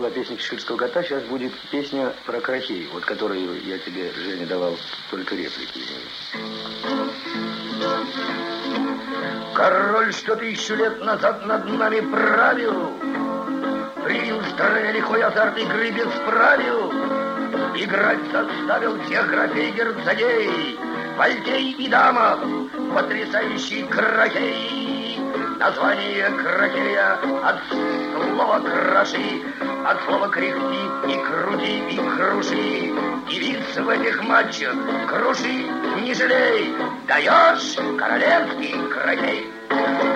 была песня Чеширского кота, сейчас будет песня про крахей, вот которую я тебе, Женя, давал только реплики из нее. Король, что 1000 лет назад над нами правил, привил в стране лихой азарт игры без правил. Играть заставил всех графей герцогей, вальтей и дамов, потрясающий крахей. Название крахея от слова кроши, от слова кряхти и крути и круши. Девиц в этих матчах круши не жалей, даешь королевский крахей.